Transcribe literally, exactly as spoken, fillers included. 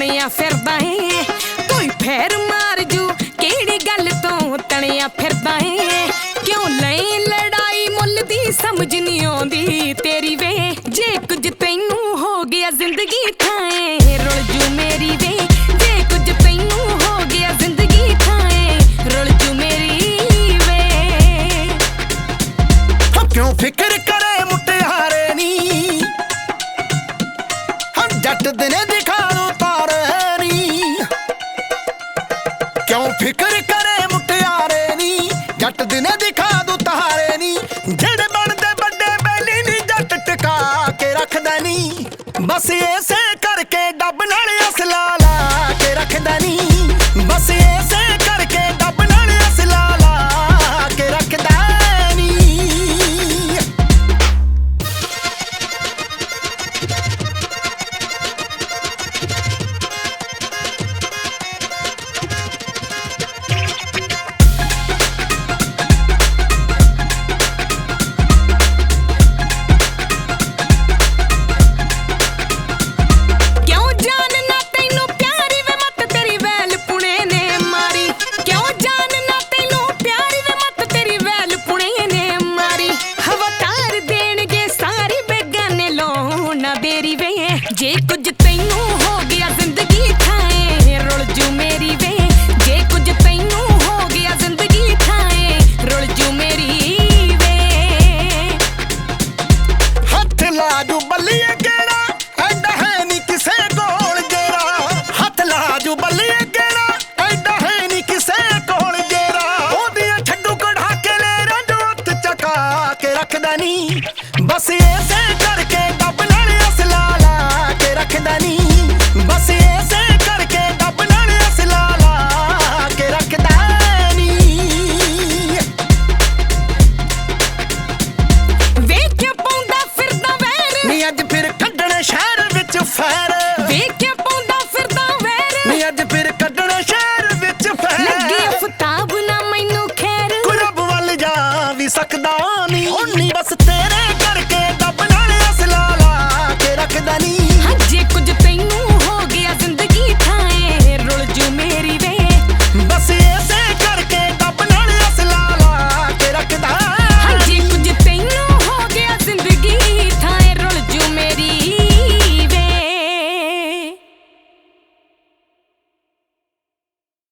ਤਣਿਆ ਫਿਰਦਾ ਏ ਕੋਈ ਫੇਰ ਮਾਰ ਜੂ ਕਿਹੜੀ ਗੱਲ ਤੋਂ ਤਣਿਆ ਫਿਰਦਾ ਏ ਕਿਉਂ ਲਈ ਲੜਾਈ ਮੁੱਲ ਦੀ ਸਮਝ ਨਹੀਂ ਆਉਂਦੀ ਤੇਰੀ ਵੇ ਜੇ ਕੁਝ ਤੈਨੂੰ ਹੋ ਗਿਆ ਜ਼ਿੰਦਗੀ ਥਾਏ ਰੁਲ ਜੂ ਮੇਰੀ ਵੇ ਜੇ ਕੁਝ ਤੈਨੂੰ ਹੋ ਗਿਆ ਜ਼ਿੰਦਗੀ ਥਾਏ ਰੁਲ ਜੂ ਮੇਰੀ ਵੇ ਹਾਂ ਕਿਉਂ ਫਿਕਰ ਕਰੇ ਮੁਟਿਆਰੇ ਨੀ ਹਮ ਜੱਟ ਦਿਨੇ ਦਿਖਾ ਦੋ ਤਾਰੇ ਨੀ ਕਿਉਂ ਫਿਕਰ ਕਰੇ ਮੁਟਿਆਰੇ ਨੀ ਜੱਟ ਦਿਨੇ ਦਿਖਾ ਦੋ ਤਾਰੇ ਨੀ ਜਿਹੜੇ ਬਣਦੇ ਵੱਡੇ ਬੈਲੀ ਨੀ ਜੱਟ ਟਿਕਾ ਕੇ ਰੱਖਦਾ ਨੀ ਬਸ ਐਸੇ ਕਰਕੇ ਡੱਬ ਨਾਲ ਅਸਲਾ ਲਾ ਕੇ ਰੱਖਦਾ ਨੀ ਬਸ ਐਸੇ ਕਰਕੇ ਡੱਬ ਨਾਲ ਅਸਲਾ ਲਾ ਕੇ ਰੱਖਦਾ ਨੀ ਮੇਰੀ ਵੇ ਜੇ ਕੁਝ ਤੈਨੂੰ ਹੋ ਗਿਆ ਜ਼ਿੰਦਗੀ ਥਾਏ ਰੁਲ ਜੂ ਮੇਰੀ ਵੇ ਜੇ ਕੁਝ ਤੈਨੂੰ ਹੋ ਗਿਆ ਜ਼ਿੰਦਗੀ ਥਾਏ ਰੁਲ ਜੂ ਮੇਰੀ ਵੇ ਹੱਥ ਲਾ ਜੂ ਬੱਲੀਏ ਕਿਹੜਾ ਐਡਾ ਹੈ ਨੀ ਕਿਸੇ ਕੋਲ ਜੇਰਾ ਹੱਥ ਲਾ ਜੂ ਬੱਲੀਏ ਕਿਹੜਾ ਐਡਾ ਹੈ ਨੀ ਕਿਸੇ ਕੋਲ ਜੇਰਾ ਉਹਦੀਆਂ ਛੱਡੂ ਕਢਾ ਕੇ ਲੈ ਰੰਜੋਤ ਚਕਾ ਕੇ ਰੱਖਦਾ ਨੀ ਬਸ ਐਸੇ ਕਰਕੇ ਡੱਬ ਨਾਲ ਅਸਲਾ ਲਾ ਕੇ ਰੱਖਦਾ ਨੀ ਬਸ ਐਸੇ ਕਰਕੇ ਡੱਬ ਨਾਲ ਅਸਲਾ ਲਾ ਕੇ ਰੱਖਦਾ ਨੀ ਵੇਖ ਕੇ ਪਾਉਂਦਾ ਫਿਰਦਾ ਵੈਰ ਨੀ ਅੱਜ ਫਿਰ ਕੱਢਣ ਸ਼ਹਿਰ ਵਿੱਚ ਫੈਰ ਵੇਖ ਕੇ ਪਾਉਂਦਾ ਫਿਰਦਾ ਵੈਰ ਨੀ ਅੱਜ ਫਿਰ ਕੱਢਣ ਸ਼ਹਿਰ ਵਿੱਚ ਫੈਰ ਲੱਗੀ ਅਫਤਾਬ ਨਾ ਮੈਨੂੰ ਖੈਰ ਕੋਈ ਰੱਬ ਵੱਲ ਜਾ ਵੀ ਸਕਦਾ ਨੀ